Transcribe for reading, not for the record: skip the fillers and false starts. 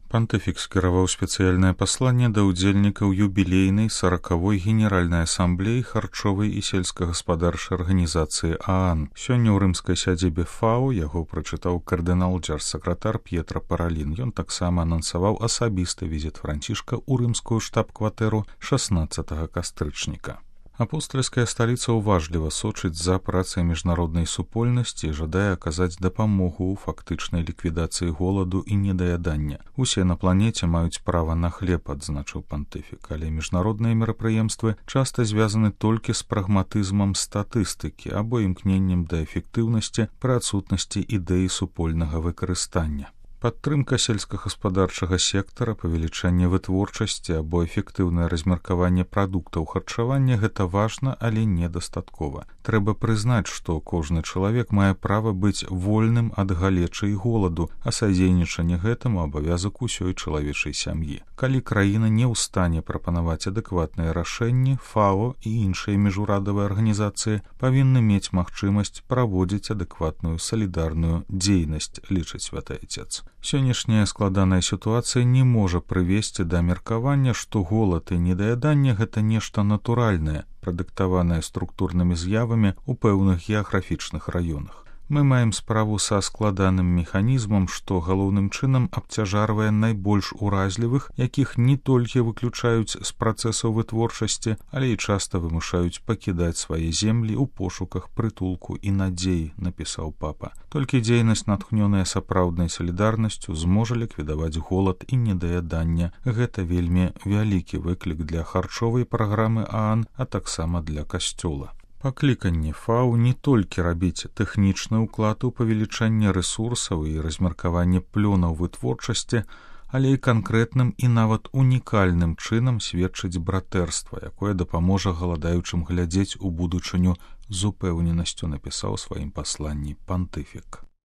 Пантыфік скіраваў спецыяльнае пасланне да ўдзельнікаў юбілейнай 40-й генеральнай асамблеі харчовай і сельскагаспадарчай арганізацыі ААН. Сёння ў рымскай сядзібе ФАО яго прачытаў кардынал-джар-сакратар П'етра Паралін. Ён таксама анансаваў асабісты візіт Францішка ў рымскую штаб-кватэру 16 кастрычніка. Апостальская сталіца ўважліва сочыць за працай міжнароднай супольнасці і жадае аказаць дапамогу ў фактычнай ліквідацыі голаду і недаядання. Усе на планеце маюць права на хлеб, адзначыў пантыфік, але міжнародныя мерапрыемствы часта звязаны толькі з прагматызмам статыстыкі або імкненнем да эфектыўнасці пры адсутнасці ідэі супольнага выкарыстання. Падтрымка сельскагаспадарчага сектара, павелічэнне вытворчасці або эфектыўнае размеркаванне прадуктаў харчавання – гэта важна, але недастаткова. Трэба прызнаць, што кожны чалавек мае права быць вольным ад галечы і голаду, а садзейнічанне гэтаму абавязак усёй чалавечай сям'і. Калі краіна не ў стане прапанаваць адэкватныя рашэнні, ФАО і іншыя міжурадавыя арганізацыі павінны мець магчымасць праводзіць адэкватную салідарную дзейнасць, лічыць святы Отец. Сённяшняя складаная сітуацыя не можа прывесці да меркавання, што голад і недаяданне – гэта нешта натуральнае, прадыктаванае структурнымі з'явамі ў пэўных геаграфічных раёнах. Мы маем справу са складаным механізмам, што галоўным чынам абцяжарвае найбольш уразлівых, якіх не толькі выключаюць з працэсаў вытворчасці, але і часта вымушаюць пакідаць свае землі ў пошуках прытулку і надзеі, напісаў папа. Толькі дзейнасць, натхнёная сапраўднай салідарнасцю, зможа ліквідаваць голад і недаядання. Гэта вельмі вялікі выклік для харчовай праграмы ААН, а таксама для касцёла. Пакліканне ФАО не толькі рабіць тэхнічны ўклад у павелічэнне рэсурсаў і размеркаванне плёнаў вытворчасці, але і канкрэтным і нават унікальным чынам сведчыць братэрства, якое дапаможа галадаючым глядзець у будучыню з упэўненасцю, напісаў у сваім пасланні пантыфік.